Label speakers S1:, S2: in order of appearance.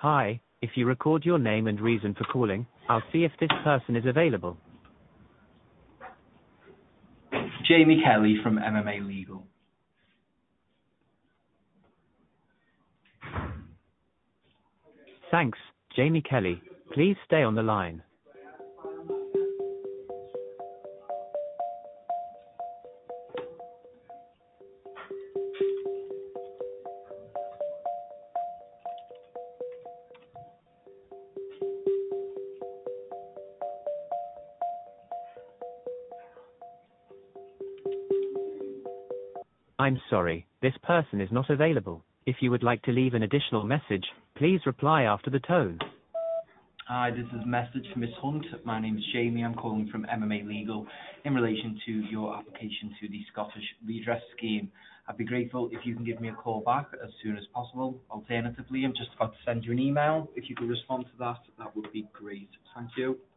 S1: Hi, if you record your name and reason for calling, I'll see if this person is available.
S2: Jamie Kelly from MMA Legal.
S1: Thanks, Jamie Kelly. Please stay on the line. I'm sorry, this person is not available. If you would like to leave an additional message, please reply after the tone.
S2: Hi, this is a message from Miss Hunt. My name is Jamie. I'm calling from MMA Legal in relation to your application to the Scottish Redress Scheme. I'd be grateful if you can give me a call back as soon as possible. Alternatively, I'm just about to send you an email. If you could respond to that, that would be great. Thank you.